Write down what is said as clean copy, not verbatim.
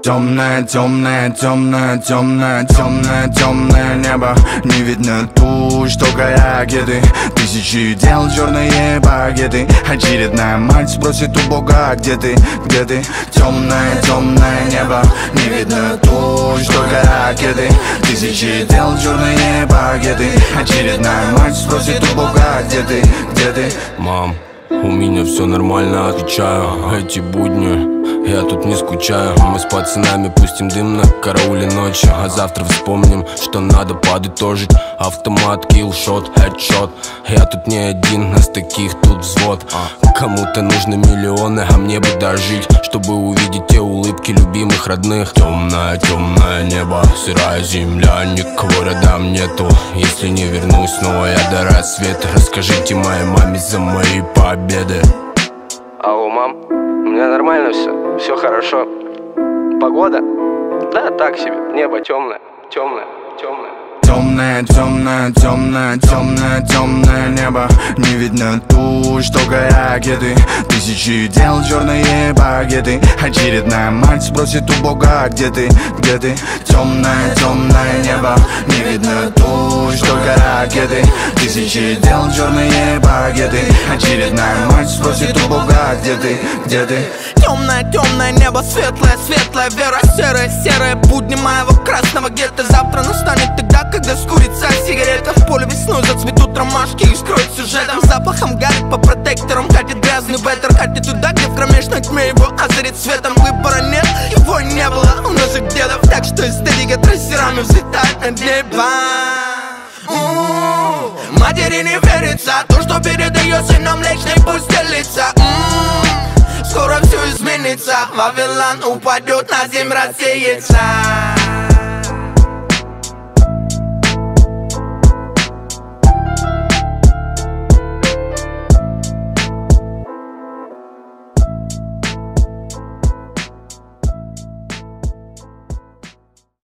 Темное, темное, темное, темное, темное, темное небо. Не видно туч, только ракеты. Тысячи дел, черные багеты. Очередная мать спросит у Бога, где ты, где ты? Темное, темное небо. Не видно туч, только ракеты. Тысячи дел, черные багеты. Очередная мать спросит у Бога, где ты, где ты? Мам, у меня все нормально, отвечаю. Эти будни я тут не скучаю. Мы с пацанами пустим дым на карауле ночью, а завтра вспомним, что надо подытожить. Автомат, киллшот, хедшот. Я тут не один, нас таких тут взвод. Кому-то нужны миллионы, а мне бы дожить, чтобы увидеть те улыбки любимых родных. Темное, темное небо, сырая земля, никого рядом нету. Если не вернусь снова я до рассвета, расскажите моей маме за мои победы. Алло, мам, у меня нормально все хорошо. Погода? Да, так себе, небо темное, темное, темное. Темное, темное, темное, темное, темное небо. Не видно туч, только ракеты. Тысячи дел, черные багеты. Очередная мать спросит у Бога, где ты, где ты? Темное, темное небо. Не видно туч, только ракеты. Тысячи дел, черные багеты. Очередная мать спросит у Бога, где ты, где ты? Темное, темное небо, светлое, светлая вера. Серое, серое будни моего красного гетто. Завтра настанет тогда, когда скурится сигарета. В поле весной зацветут ромашки и скроют сюжетом. Запахом гарит по протекторам, катит грязный ветер. Катит туда, где в кромешной тьме его озарит светом. Выбора нет, его не было у наших дедов. Так что эстетика трассерами взлетает над небо. Матери не верится, то, что передается нам личной, пусть делится. Скоро все изменится, Вавилон упадет, на землю рассеется.